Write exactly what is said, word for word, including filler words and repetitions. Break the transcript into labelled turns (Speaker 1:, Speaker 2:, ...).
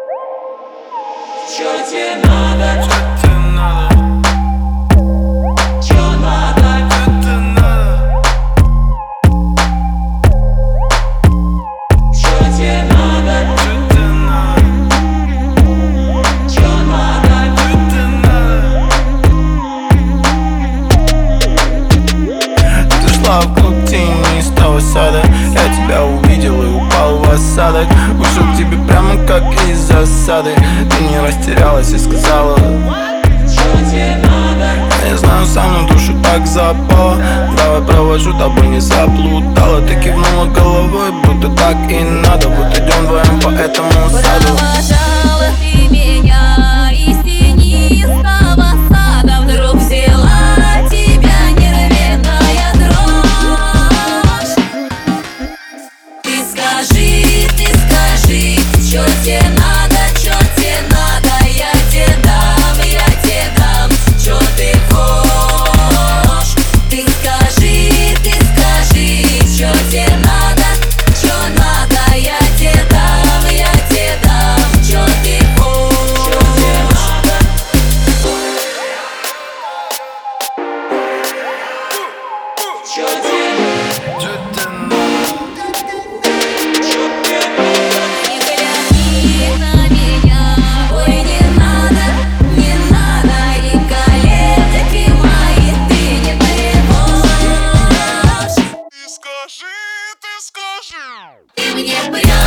Speaker 1: Чё тебе надо?
Speaker 2: Чё тебе надо?
Speaker 1: Чё надо?
Speaker 2: Чё тебе надо?
Speaker 1: Чё тебе надо?
Speaker 2: Чё тебе надо?
Speaker 1: Чё надо?
Speaker 2: Чё тебе надо? Ты шла вглубь тенистого сада, я тебя увидел и упал в осадок. Ушел к тебе прямо как из засады. Ты не растерялась и сказала:
Speaker 1: Чё тебе надо?
Speaker 2: я знаю, со мной душу так запало. Давай провожу, тобой не заплутала. Ты кивнула головой, будто так и надо. Вот идем вдвоем по этому саду.
Speaker 3: Провожала ты меня из тенистого сада. Вдруг взяла тебя нервная дрожь. Ты скажи, ты скажи, чё тебе надо, чё тебе надо? Я тебе дам, я тебе дам, чё ты хочешь? Ты скажи, ты скажи, чё тебе надо, чё надо? Я тебе дам, я тебе дам, чё ты хочешь?
Speaker 1: Чё тебе надо? Чё тебе надо?
Speaker 2: Чё тебе надо?
Speaker 1: Чё тебе надо?
Speaker 3: Не гляди на меня, ой, не надо, не надо, и колечки мои ты не тревожь.
Speaker 2: Ты скажи, ты скажи.
Speaker 3: Ты мне прям